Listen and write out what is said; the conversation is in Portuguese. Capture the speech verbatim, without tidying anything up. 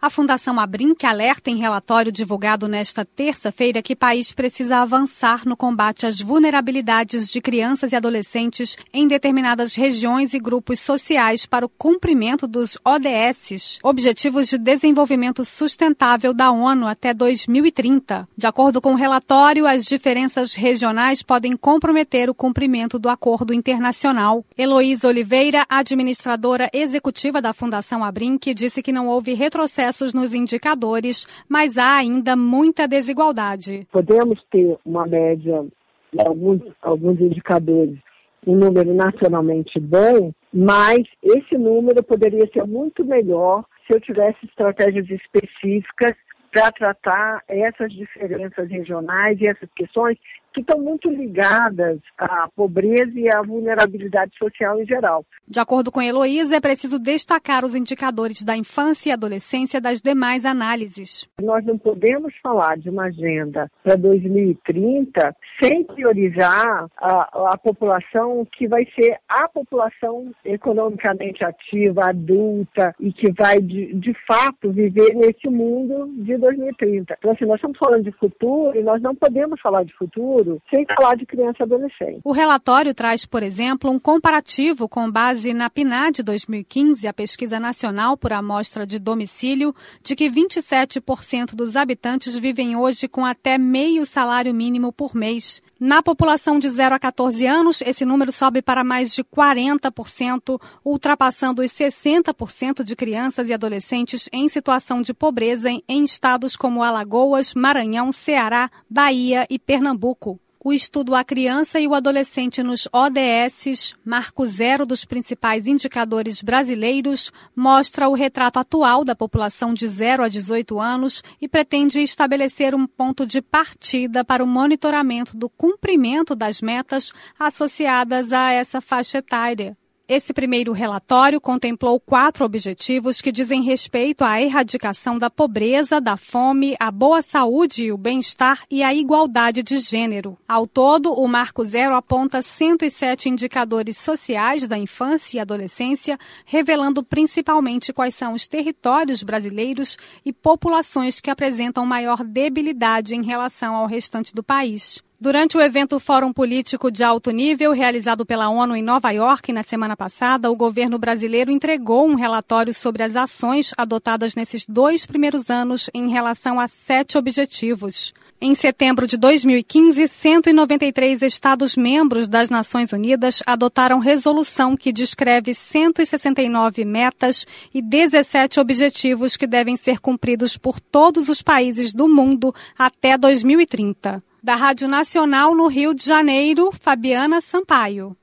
A Fundação Abrinq alerta em relatório divulgado nesta terça-feira que o país precisa avançar no combate às vulnerabilidades de crianças e adolescentes em determinadas regiões e grupos sociais para o cumprimento dos O D S, Objetivos de Desenvolvimento Sustentável da ONU até dois mil e trinta. De acordo com o relatório, as diferenças regionais podem comprometer o cumprimento do acordo internacional. Heloísa Oliveira, administradora executiva da Fundação Abrinq, disse que não houve retrocesso nos indicadores, mas há ainda muita desigualdade. Podemos ter uma média em alguns, alguns indicadores, um número nacionalmente bom, mas esse número poderia ser muito melhor se eu tivesse estratégias específicas para tratar essas diferenças regionais e essas questões que estão muito ligadas à pobreza e à vulnerabilidade social em geral. De acordo com Heloísa, é preciso destacar os indicadores da infância e adolescência das demais análises. Nós não podemos falar de uma agenda para dois mil e trinta sem priorizar a, a população que vai ser a população economicamente ativa, adulta e que vai, de, de fato, viver nesse mundo de dois mil e trinta. Então, assim, nós estamos falando de futuro e nós não podemos falar de futuro sem falar de criança e adolescente. O relatório traz, por exemplo, um comparativo com base na P N A D dois mil e quinze, a Pesquisa Nacional por Amostra de Domicílio, de que vinte e sete por cento dos habitantes vivem hoje com até meio salário mínimo por mês. Na população de zero a catorze anos, esse número sobe para mais de quarenta por cento, ultrapassando os sessenta por cento de crianças e adolescentes em situação de pobreza em estados como Alagoas, Maranhão, Ceará, Bahia e Pernambuco. O estudo A Criança e o Adolescente nos O D S, marco zero dos principais indicadores brasileiros, mostra o retrato atual da população de zero a dezoito anos e pretende estabelecer um ponto de partida para o monitoramento do cumprimento das metas associadas a essa faixa etária. Esse primeiro relatório contemplou quatro objetivos que dizem respeito à erradicação da pobreza, da fome, à boa saúde e o bem-estar e à igualdade de gênero. Ao todo, o Marco Zero aponta cento e sete indicadores sociais da infância e adolescência, revelando principalmente quais são os territórios brasileiros e populações que apresentam maior debilidade em relação ao restante do país. Durante o evento Fórum Político de Alto Nível, realizado pela ONU em Nova York na semana passada, o governo brasileiro entregou um relatório sobre as ações adotadas nesses dois primeiros anos em relação a sete objetivos. Em setembro de dois mil e quinze, cento e noventa e três Estados-membros das Nações Unidas adotaram resolução que descreve cento e sessenta e nove metas e dezessete objetivos que devem ser cumpridos por todos os países do mundo até dois mil e trinta. Da Rádio Nacional no Rio de Janeiro, Fabiana Sampaio.